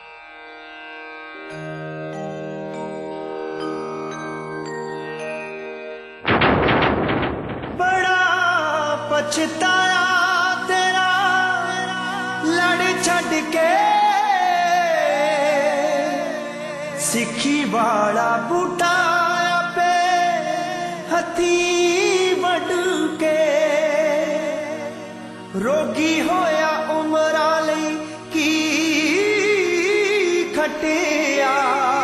बड़ा पछताया तेरा लड़ छड़ के सिखी वाला बूटा पे हथी वड के रोगी होया उमरा लई की खटिया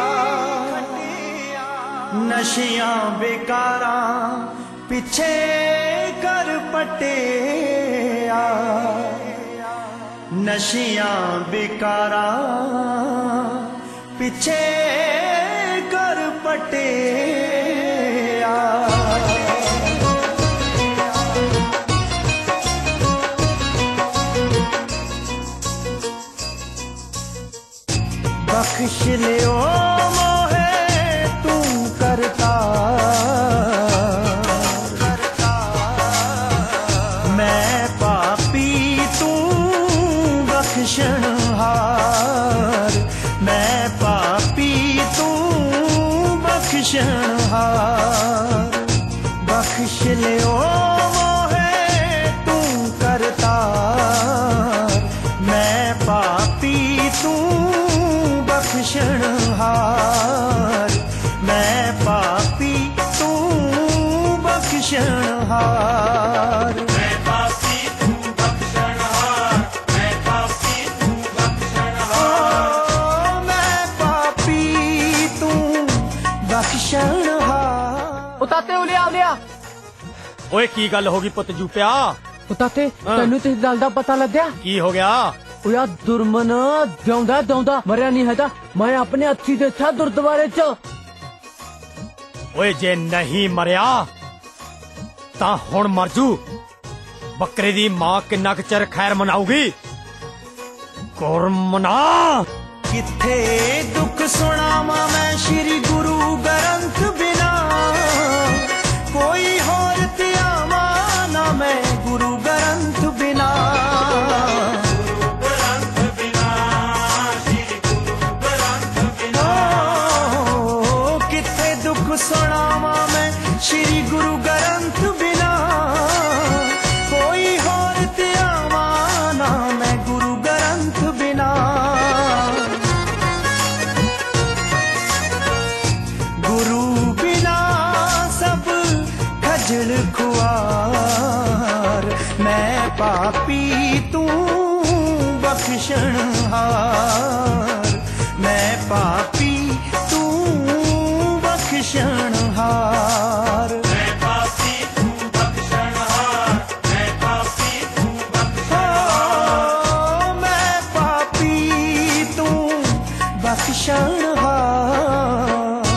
नशियां बेकारां पिछे कर पटिया नशियां बेकारां पिछे कर पटिया बख्श लियो मोहे तू करता मैं पापी तू बख्शनहार मैं पापी तू बख्शनहार बख्श लियो मोहे तू करता मैं पापी तू बख्शनहार मैं पापी तू बख्शनहार मैं पापी तू बख्शनहार मैं पापी तू बख्शनहार मैं पापी तू बख्शनहार ਉਤਾਤੇ ਉਲਿਆ ਉਲਿਆ ਓਏ ਕੀ ਗੱਲ ਹੋ ਗਈ ਪੁੱਤ ਜੂਪਿਆ ਉਤਾਤੇ ਤੈਨੂੰ ਤੇ ਇਸ ਗੱਲ ਦਾ ਪਤਾ ਲੱਗਿਆ ਕੀ ਹੋ ਗਿਆ ਉਹ ਯਾ ਦੁਰਮਨ ਦਉਂਦਾ ਮਰਿਆ ਨਹੀਂ ਹੈ ਤਾਂ ਮੈਂ ਆਪਣੇ ਹੱਥੀ ਦੇਖਿਆ ਗੁਰਦੁਆਰੇ 'ਚ ਓਏ ਜੇ ਨਹੀਂ ਮਰਿਆ ਤਾਂ ਹੁਣ ਮਰ ਜੂ ਬੱਕਰੇ ਦੀ ਮਾਂ ਕਿੰਨਾ ਕੁ ਚਿਰ ਖੈਰ ਮਨਾਊਗੀ ਗੁਰਮਨਾ किथे दुख सुनावा मैं श्री गुरु ग्रंथ बिना कोई होर त्यावा ना मैं गुरु ग्रंथ बिना ग्रंथ बिना श्री गुरु ग्रंथ बिना किथे दुख सुनावा मैं श्री गुरु ग्रंथ बिना कोई होर त्यावा ना मैं गुरु ग्रंथ बिना गुरु बिना सब खजल खुआर मैं पापी तू बख्शनहार मैं पापी तू बख्शनहार मैं पापी तू बख्शनहार मैं पापी तू बख्शनहार मैं पापी तू बख्शनहार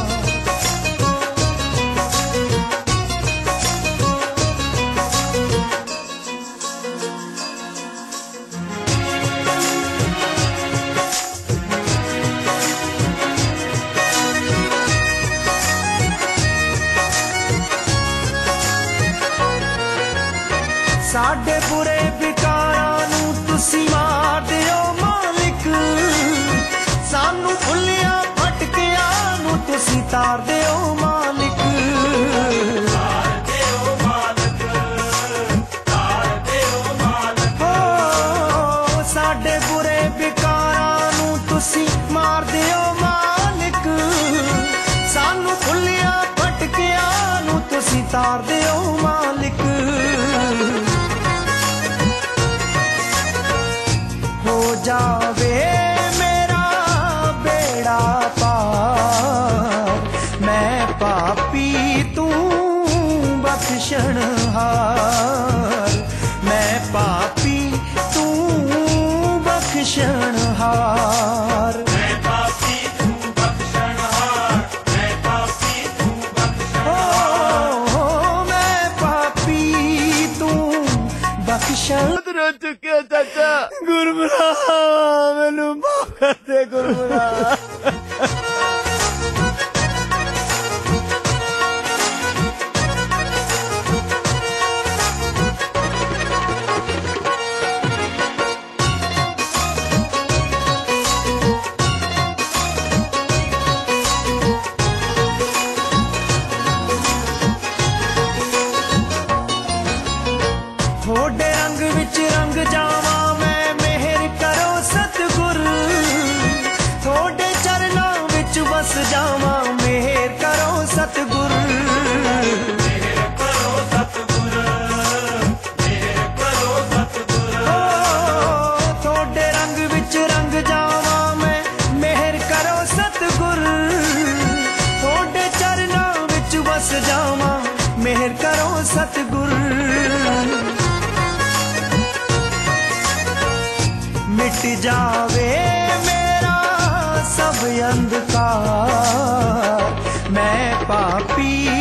साडे बुरे विकारां नूं तुसीं मार दिओ मालिक सानू भुल्लियां भटकियां नूं तुसीं तार दिओ मालिक तार देओ मालक हो साडे बुरे विकारां नूं तुसीं मार दिओ मालिक सानू भुल्लियां भटकियां नूं तुसीं तार दिओ मालिक हो जावे मेरा बेड़ा पार मैं पापी तू बख्शनहार मैं पापी तू बख्शनहार मैं पापी तू बख्शनहार मैं पापी तू बख्शनहार हो मैं पापी तू बख्शन रो चुके चाचा ਗੁਰਮਨਾ ਮੈਨੂੰ ਮਾਫ ਕਰ ਦੇ ਗੁਰਮਨਾ सतगुर मिट जावे मेरा सब अंधकार मैं पापी